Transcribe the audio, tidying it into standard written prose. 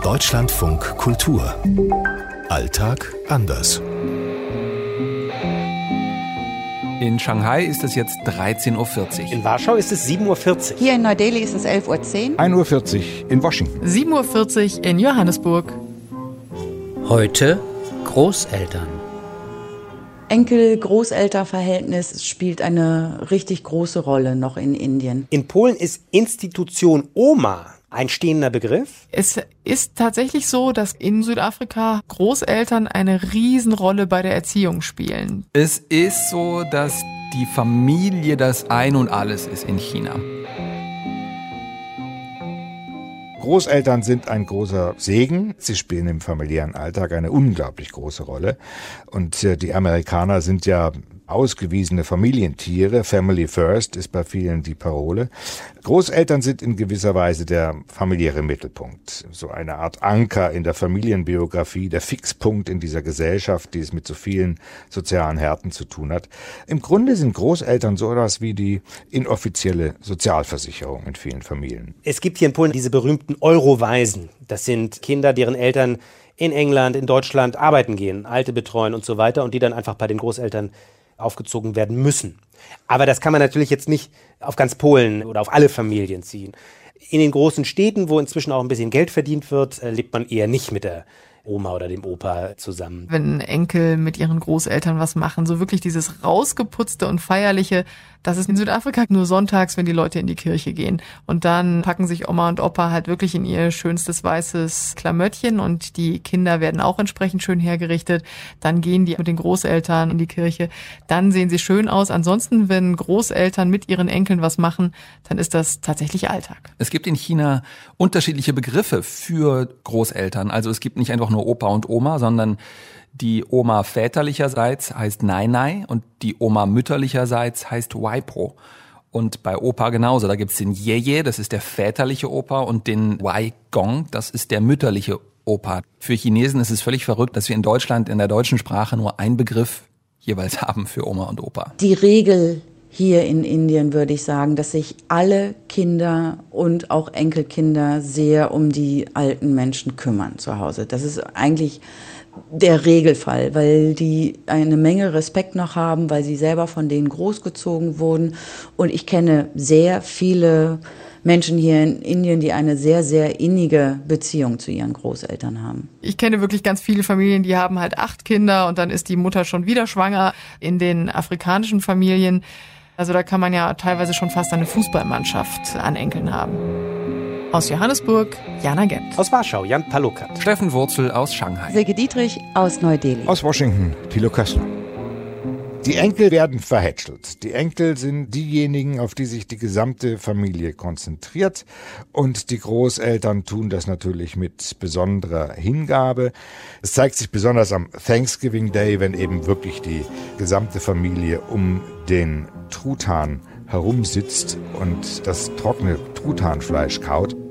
Deutschlandfunk Kultur. Alltag anders. In Shanghai ist es jetzt 13:40 Uhr. In Warschau ist es 7:40 Uhr. Hier in Neu-Delhi ist es 11:10 Uhr. 1:40 Uhr in Washington. 7:40 Uhr in Johannesburg. Heute Großeltern. Enkel-Großelter-Verhältnis spielt eine richtig große Rolle noch in Indien. In Polen ist Institution Oma ein stehender Begriff. Es ist tatsächlich so, dass in Südafrika Großeltern eine Riesenrolle bei der Erziehung spielen. Es ist so, dass die Familie das Ein und Alles ist in China. Großeltern sind ein großer Segen. Sie spielen im familiären Alltag eine unglaublich große Rolle. Und die Amerikaner sind ja ausgewiesene Familientiere. Family First ist bei vielen die Parole. Großeltern sind in gewisser Weise der familiäre Mittelpunkt. So eine Art Anker in der Familienbiografie, der Fixpunkt in dieser Gesellschaft, die es mit so vielen sozialen Härten zu tun hat. Im Grunde sind Großeltern so etwas wie die inoffizielle Sozialversicherung in vielen Familien. Es gibt hier in Polen diese berühmten Eurowaisen. Das sind Kinder, deren Eltern in England, in Deutschland arbeiten gehen, Alte betreuen und so weiter und die dann einfach bei den Großeltern aufgezogen werden müssen. Aber das kann man natürlich jetzt nicht auf ganz Polen oder auf alle Familien ziehen. In den großen Städten, wo inzwischen auch ein bisschen Geld verdient wird, lebt man eher nicht mit der Oma oder dem Opa zusammen. Wenn Enkel mit ihren Großeltern was machen, so wirklich dieses rausgeputzte und feierliche, das ist in Südafrika nur sonntags, wenn die Leute in die Kirche gehen. Und dann packen sich Oma und Opa halt wirklich in ihr schönstes weißes Klamöttchen und die Kinder werden auch entsprechend schön hergerichtet. Dann gehen die mit den Großeltern in die Kirche. Dann sehen sie schön aus. Ansonsten, wenn Großeltern mit ihren Enkeln was machen, dann ist das tatsächlich Alltag. Es gibt in China unterschiedliche Begriffe für Großeltern. Also es gibt nicht einfach nur Opa und Oma, sondern die Oma väterlicherseits heißt Nai Nai und die Oma mütterlicherseits heißt Waipo. Und bei Opa genauso, da gibt's den Yeye, das ist der väterliche Opa, und den Waigong, das ist der mütterliche Opa. Für Chinesen ist es völlig verrückt, dass wir in Deutschland in der deutschen Sprache nur einen Begriff jeweils haben für Oma und Opa. Die Regel hier in Indien würde ich sagen, dass sich alle Kinder und auch Enkelkinder sehr um die alten Menschen kümmern zu Hause. Das ist eigentlich der Regelfall, weil die eine Menge Respekt noch haben, weil sie selber von denen großgezogen wurden. Und ich kenne sehr viele Menschen hier in Indien, die eine sehr, sehr innige Beziehung zu ihren Großeltern haben. Ich kenne wirklich ganz viele Familien, die haben halt 8 Kinder und dann ist die Mutter schon wieder schwanger. In den afrikanischen Familien, also da kann man ja teilweise schon fast eine Fußballmannschaft an Enkeln haben. Aus Johannesburg, Jana Gent. Aus Warschau, Jan Palukat. Steffen Wurzel aus Shanghai. Silke Dietrich aus Neu-Delhi. Aus Washington, Thilo Kössler. Die Enkel werden verhätschelt. Die Enkel sind diejenigen, auf die sich die gesamte Familie konzentriert. Und die Großeltern tun das natürlich mit besonderer Hingabe. Es zeigt sich besonders am Thanksgiving Day, wenn eben wirklich die gesamte Familie um den Truthahn herumsitzt und das trockene Truthahnfleisch kaut.